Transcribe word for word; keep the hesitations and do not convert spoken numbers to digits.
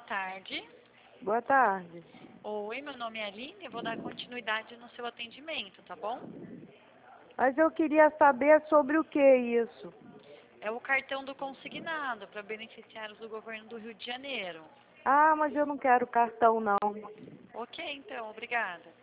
tarde. Boa tarde. Oi, meu nome é Aline, eu vou dar continuidade no seu atendimento, tá bom? Mas eu queria saber sobre o que isso. É o cartão do consignado para beneficiários do governo do Rio de Janeiro. Ah, mas eu não quero cartão não. Ok, então, obrigada.